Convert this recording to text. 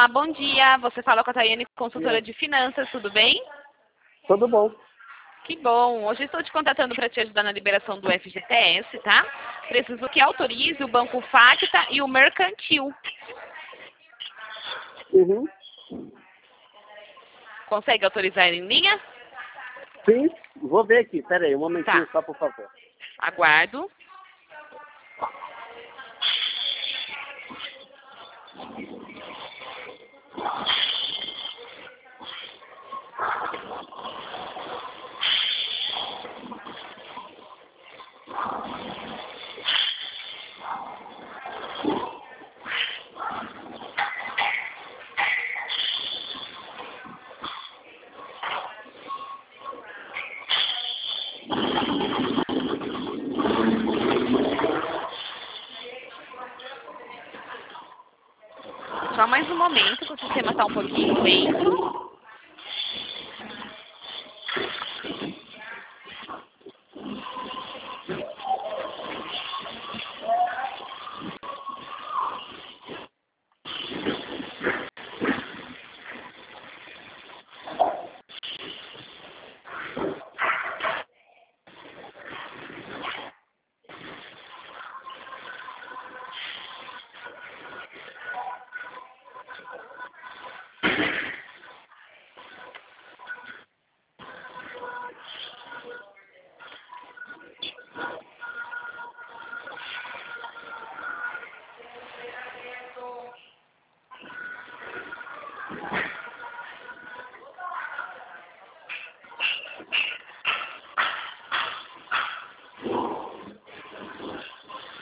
Olá, bom dia. Você fala com a Tayane, consultora de finanças, tudo bem? Tudo bom. Que bom. Hoje estou te contatando para te ajudar na liberação do FGTS, tá? Preciso que autorize o Banco Facta e o Mercantil. Uhum. Consegue autorizar ele em linha? Sim, vou ver aqui. Pera aí, um momentinho Tá. só, por favor. Aguardo. Só mais um momento, que o sistema está um pouquinho lento.